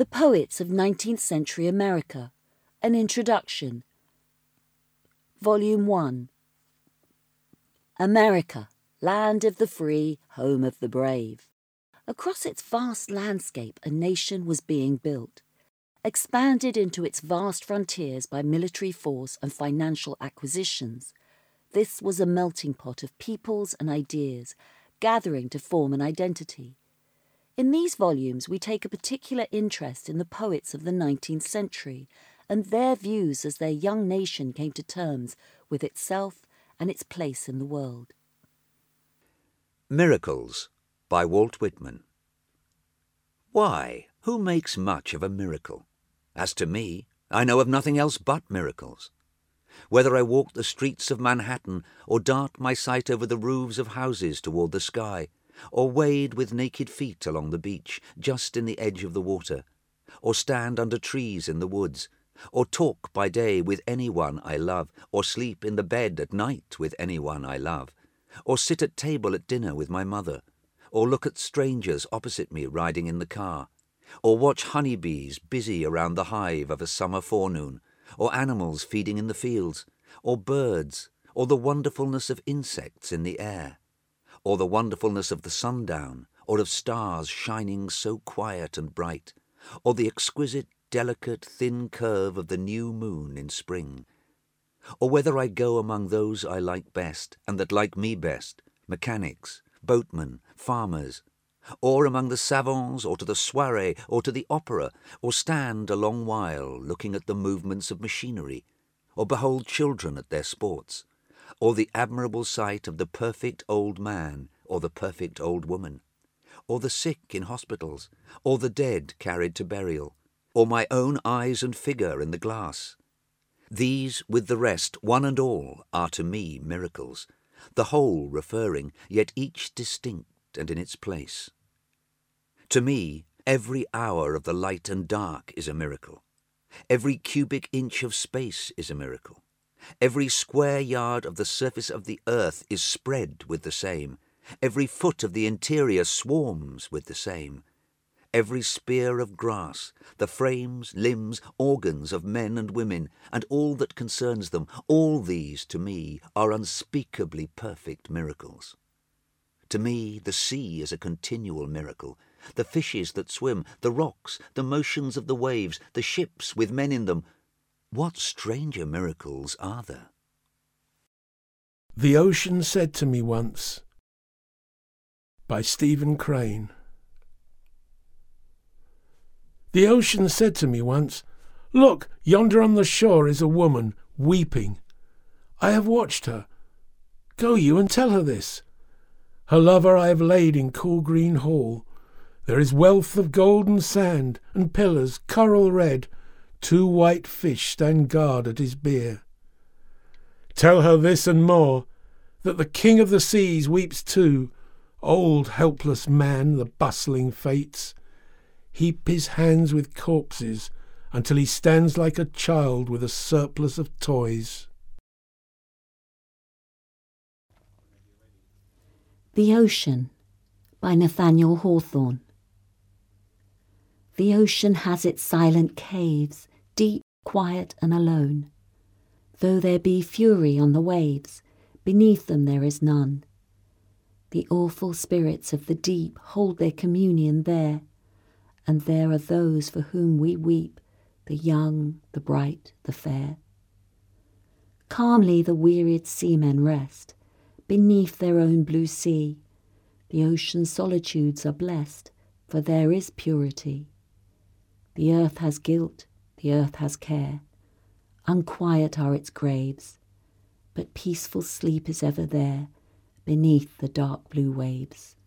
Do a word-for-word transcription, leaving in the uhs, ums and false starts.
The Poets of nineteenth Century America, An Introduction. Volume one. America, land of the free, home of the brave. Across its vast landscape a nation was being built, expanded into its vast frontiers by military force and financial acquisitions. This was a melting pot of peoples and ideas, gathering to form an identity. In these volumes we take a particular interest in the poets of the nineteenth century and their views as their young nation came to terms with itself and its place in the world. Miracles by Walt Whitman. Why, who makes much of a miracle? As to me, I know of nothing else but miracles. Whether I walk the streets of Manhattan, or dart my sight over the roofs of houses toward the sky, or wade with naked feet along the beach, just in the edge of the water, or stand under trees in the woods, or talk by day with anyone I love, or sleep in the bed at night with anyone I love, or sit at table at dinner with my mother, or look at strangers opposite me riding in the car, or watch honeybees busy around the hive of a summer forenoon, or animals feeding in the fields, or birds, or the wonderfulness of insects in the air, or the wonderfulness of the sundown, or of stars shining so quiet and bright, or the exquisite, delicate, thin curve of the new moon in spring, or whether I go among those I like best and that like me best, mechanics, boatmen, farmers, or among the savants, or to the soirée, or to the opera, or stand a long while looking at the movements of machinery, or behold children at their sports, or the admirable sight of the perfect old man or the perfect old woman, or the sick in hospitals, or the dead carried to burial, or my own eyes and figure in the glass. These, with the rest, one and all, are to me miracles, the whole referring, yet each distinct and in its place. To me, every hour of the light and dark is a miracle. Every cubic inch of space is a miracle. Every square yard of the surface of the earth is spread with the same. Every foot of the interior swarms with the same. Every spear of grass, the frames, limbs, organs of men and women, and all that concerns them, all these, to me, are unspeakably perfect miracles. To me, the sea is a continual miracle. The fishes that swim, the rocks, the motions of the waves, the ships with men in them, what stranger miracles are there? The Ocean Said to Me Once by Stephen Crane. The ocean said to me once, "Look, yonder on the shore is a woman, weeping. I have watched her. Go you and tell her this. Her lover I have laid in cool green hall. There is wealth of golden sand, and pillars, coral red. Two white fish stand guard at his bier. Tell her this and more, that the king of the seas weeps too. Old helpless man, the bustling fates heap his hands with corpses until he stands like a child with a surplus of toys." The Ocean by Nathaniel Hawthorne. The ocean has its silent caves, deep, quiet and alone. Though there be fury on the waves, beneath them there is none. The awful spirits of the deep hold their communion there, and there are those for whom we weep, the young, the bright, the fair. Calmly the wearied seamen rest, beneath their own blue sea. The ocean's solitudes are blessed, for there is purity. The earth has guilt, the earth has care. Unquiet are its graves, but peaceful sleep is ever there, beneath the dark blue waves.